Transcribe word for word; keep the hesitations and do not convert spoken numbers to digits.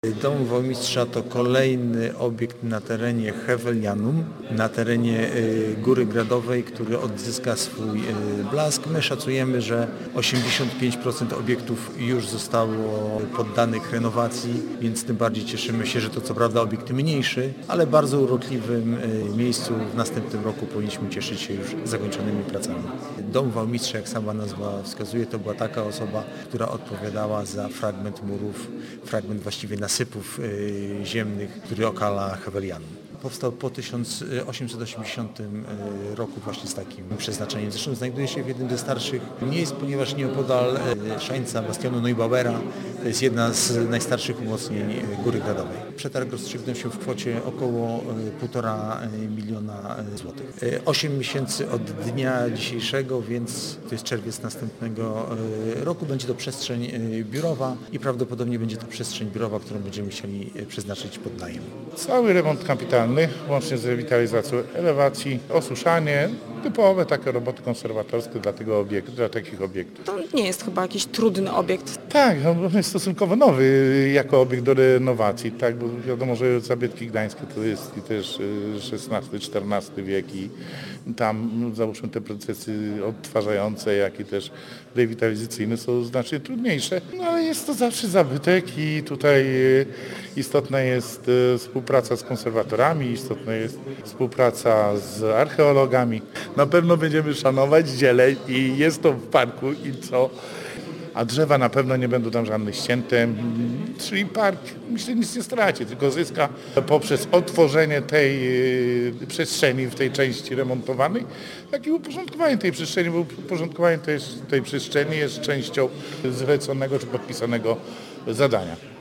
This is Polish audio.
Dom Wojmistrza to kolejny obiekt na terenie Hevelianum, na terenie Góry Gradowej, który odzyska swój blask. My szacujemy, że osiemdziesiąt pięć procent obiektów już zostało poddanych renowacji, więc tym bardziej cieszymy się, że to co prawda obiekt mniejszy, ale bardzo urokliwym miejscu w następnym roku powinniśmy cieszyć się już zakończonymi pracami. Dom Wojmistrza, jak sama nazwa wskazuje, to była taka osoba, która odpowiadała za fragment murów, fragment właściwie nasypów ziemnych, który okala Hevelianum. Powstał po tysiąc osiemset osiemdziesiątym roku właśnie z takim przeznaczeniem. Zresztą znajduje się w jednym ze starszych miejsc, ponieważ nieopodal Szańca, bastionu Neubauera, to jest jedna z najstarszych umocnień Góry Gradowej. Przetarg rozstrzygnął się w kwocie około półtora miliona złotych. Osiem miesięcy od dnia dzisiejszego, więc to jest czerwiec następnego roku. Będzie to przestrzeń biurowa i prawdopodobnie będzie to przestrzeń biurowa, którą będziemy chcieli przeznaczyć pod najem. Cały remont kapitalny, łącznie z rewitalizacją elewacji, osuszanie, typowe takie roboty konserwatorskie dla tego obiektu, dla takich obiektów. To nie jest chyba jakiś trudny obiekt. Tak, on jest stosunkowo nowy jako obiekt do renowacji, tak, bo wiadomo, że zabytki gdańskie to jest i też szesnasty czternasty wiek i tam no, załóżmy te procesy odtwarzające, jak i też rewitalizacyjne są znacznie trudniejsze, no ale jest to zawsze zabytek i tutaj istotna jest współpraca z konserwatorami, istotna jest współpraca z archeologami. Na pewno będziemy szanować zieleń i jest to w parku i co, a drzewa na pewno nie będą tam żadne ścięte, czyli park myślę nic nie straci, tylko zyska poprzez otworzenie tej przestrzeni w tej części remontowanej, jak i uporządkowanie tej przestrzeni, bo uporządkowanie tej, tej przestrzeni jest częścią zleconego czy podpisanego zadania.